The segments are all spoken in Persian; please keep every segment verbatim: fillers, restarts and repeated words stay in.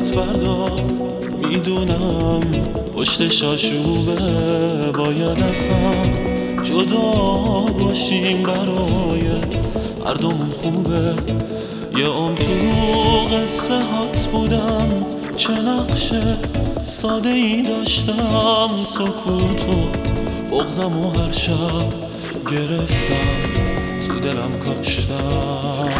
هات بردار. میدونم پشت شاشوبه باید اصلا جدا باشیم، برای هر دومون خوبه. یه عمر تو قصه هات بودم، چه نقشه ساده ای داشتم. سکوتو بغزم و هر شب گرفتم، تو دلم کاشتم.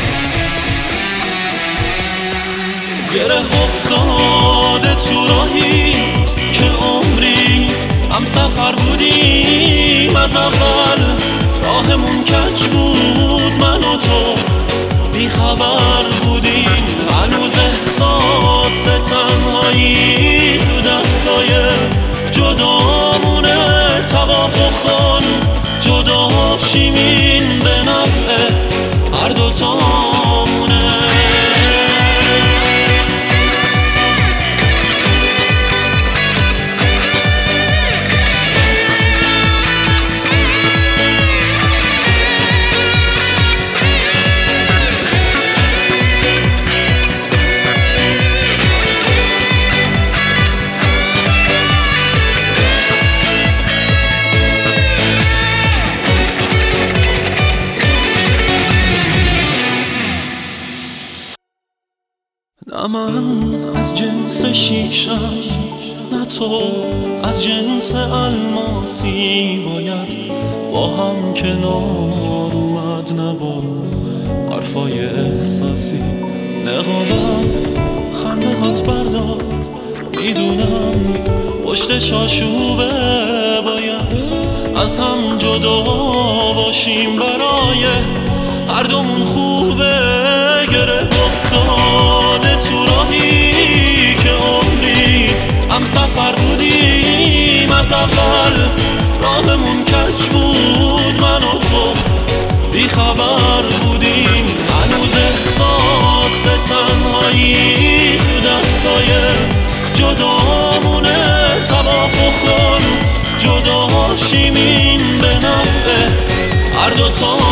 گره افتاده تو راهی که عمری هم سفر بودیم. از اول راهمون کج بود، من و تو بی خبر بودیم. هنوز احساس تنهایی تو دستای جدامونه. توافق کن جدا شیم، این به نفع هر دوتامونه. نه من از جنس شیشم، نه تو از جنس الماسی. باید با هم کنار اومد، نه با حرفای احساسی. نقاب از خنده هات بردار. میدونم پشت شاشوبه باید از هم جدا باشیم، برای هر دومون خوبه. گره افتاده تو راهی که عمری هم سفر بودیم. از اول راهمون کج بود، من و تو بی خبر بودیم. هنوز احساس تنهایی تو دستای جدامونه. توافق کن جدا شیم، این به نفع هر دوتا